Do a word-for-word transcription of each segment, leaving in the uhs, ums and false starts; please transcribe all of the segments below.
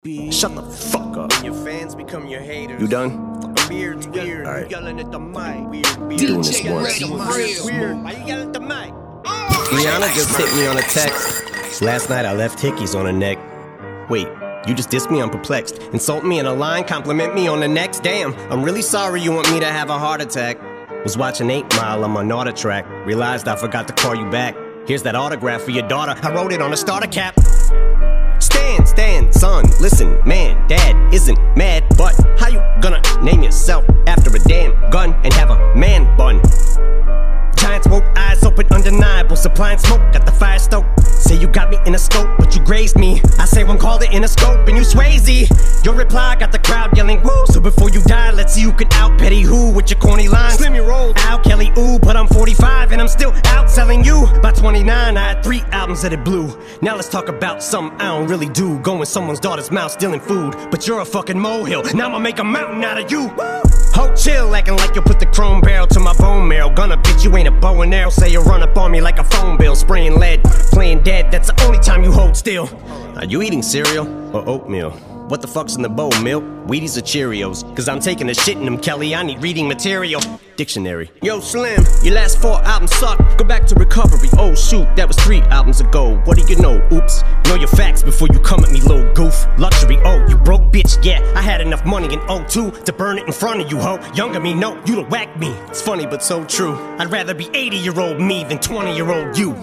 Shut the fuck up. Your fans become your haters. You done? Weird's weird. All right. You yelling at the mic. Weird, weird. Doing this once. Weird, weird. Why you yelling at the mic? Rihanna just hit me on a text. Last night I left hickeys on her neck. Wait, you just dissed me? I'm perplexed. Insult me in a line, compliment me on the next. Damn, I'm really sorry you want me to have a heart attack. Was watching eight mile on my Nauta track. Realized I forgot to call you back. Here's that autograph for your daughter. I wrote it on a starter cap. Stand, stand, son, listen, man, dad isn't mad, but how you gonna name yourself after a damn gun and have a man bun? Giant smoke, eyes open, undeniable, supplying smoke, got the fire stoked. Say you got me in a scope, but you grazed me. I say one called it in a scope, and you Swayze. Your reply got the crowd yelling woo. So before you die, let's see who can out Petty who with your corny lines. Slim your roll, Al Kelly, ooh, but I'm forty-five and I'm still out selling you. By twenty-nine, I had three albums that it blew. Now let's talk about something I don't really do. Go in someone's daughter's mouth, stealing food, but you're a fucking molehill. Now I'ma make a mountain out of you. Woo! Ho, chill, acting like you'll put the chrome barrel to my bone marrow. Gonna bitch, you ain't a bow and arrow. Say you run up on me like a phone bill, spraying lead, playing dead. That's the only time you hold still. Are you eating cereal or oatmeal? What the fuck's in the bowl, milk? Wheaties or Cheerios? Cause I'm taking a shit in them, Kelly, I need reading material. Dictionary. Yo, Slim, your last four albums suck. Go back to recovery. Oh shoot, that was three albums ago. What do you know? Oops. Know your facts before you come at me, little goof. Luxury, oh, you broke bitch, yeah. I had enough money in oh two to burn it in front of you, ho. Younger me, no, you'd have whacked me. It's funny but so true. I'd rather be eighty year old me than twenty year old you.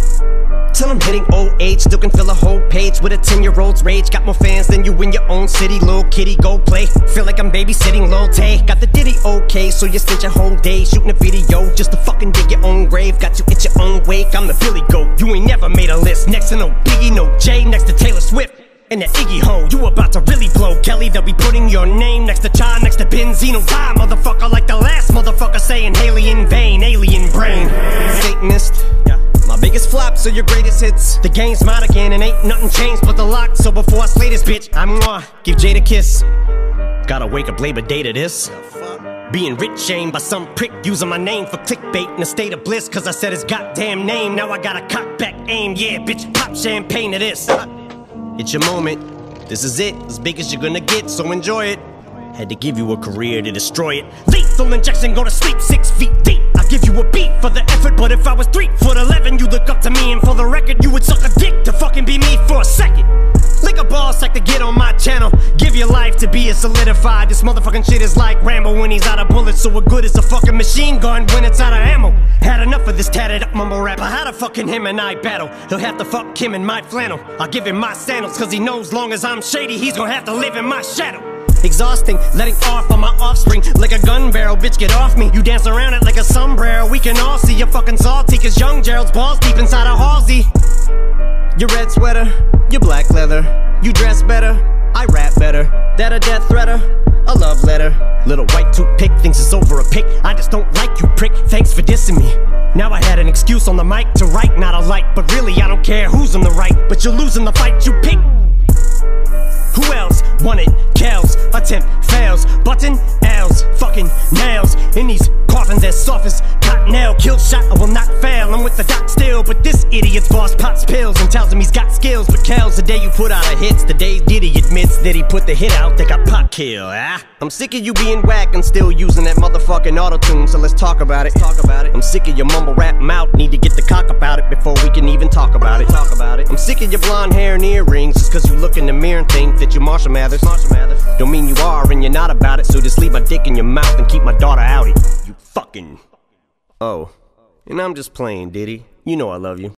Till I'm hitting old age, still can fill a whole page with a ten year old's rage. Got more fans than you in your own city, little kitty, go play. Feel like I'm babysitting Lil Tay. Got the ditty okay, so you spent your whole day shooting a video just to fucking dig your own grave. Got you at your own wake, I'm the Billy Goat. You ain't never made a list, next to no Biggie, no Jay, next to Taylor Swift. And that Iggy ho, you about to really blow, Kelly. They'll be putting your name next to Cha, next to Benzino. Die, motherfucker, like the last motherfucker saying Haley in vain, alien brain. Satanist, yeah. My biggest flops are your greatest hits. The game's mine again and ain't nothing changed but the lock. So before I slay this bitch, I'm gonna give Jade a kiss. Gotta wake up Labor Day to this. Being rich shamed by some prick using my name for clickbait in a state of bliss. Cause I said his goddamn name, now I got a cock back aim. Yeah, bitch, pop champagne to this. It's your moment, this is it, as big as you're gonna get, so enjoy it. Had to give you a career to destroy it. Lethal injection, go to sleep six feet deep. I give you a beat for the effort, but if I was three foot eleven, you look up to me, and for the record, you would suck a dick to fucking be me for a second. Lick a ball sack to get on my channel. Give your life to be a solidified. This motherfucking shit is like Rambo when he's out of bullets. So what good is a fucking machine gun when it's out of ammo? Had enough of this tatted up mumble rapper. How the fucking him and I battle? He'll have to fuck him in my flannel. I'll give him my sandals, cause he knows long as I'm shady, he's gonna have to live in my shadow. Exhausting, letting off on my offspring like a gun barrel, bitch get off me. You dance around it like a sombrero. We can all see you're fucking salty, cause young Gerald's balls deep inside a Halsey. Your red sweater, your black leather. You dress better, I rap better. That a death threater, a love letter. Little white toothpick thinks it's over a pick. I just don't like you, prick, thanks for dissing me. Now I had an excuse on the mic to write, not a light. But really I don't care who's on the right, but you're losing the fight you pick. Who else won it? Kells, attempt fails. Button L's, fucking nails. In these coffins as soft as cottonelle. Kill shot, I will not fail. I'm with the doc still, but this idiot's boss pots pills and tells him he's got skills. But Kells, the day you put out a hits, the day Diddy admits that he put the hit out, they got pop kill. Ah, I'm sick of you being whack and still using that motherfucking auto-tune. So let's talk about it. Talk about it. I'm sick of your mumble rap mouth. Need to get the cock about it before we can even talk about it. Talk about it. I'm sick of your blonde hair and earrings just cause you look in the mirror and think that you Marshall Mathers. Marshall Mathers. Don't mean you are and you're not about it, so just leave my dick in your mouth and keep my daughter outie. You fucking... Oh. And I'm just playing, Diddy. You know I love you.